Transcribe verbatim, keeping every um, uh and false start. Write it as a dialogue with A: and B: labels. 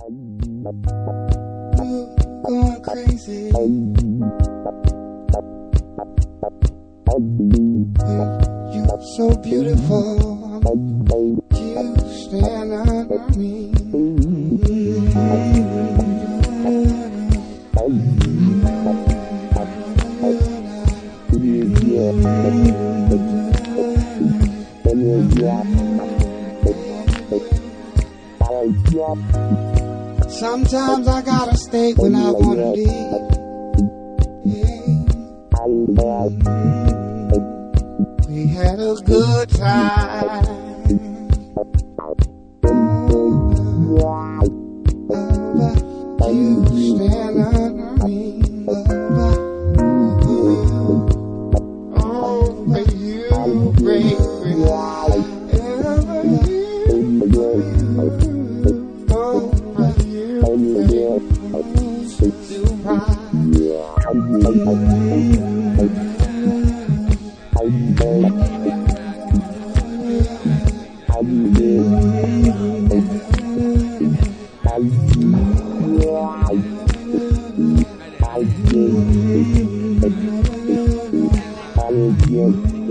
A: Going crazy. You're so beautiful. You stand under me. Sometimes I gotta stay when I wanna leave. Yeah. We had a good time. You stand under me. Oh, but you, baby. Yeah.